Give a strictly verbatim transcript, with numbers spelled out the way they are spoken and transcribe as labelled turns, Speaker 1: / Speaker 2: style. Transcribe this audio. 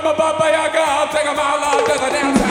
Speaker 1: a baba yaga, take a mile out to the dance.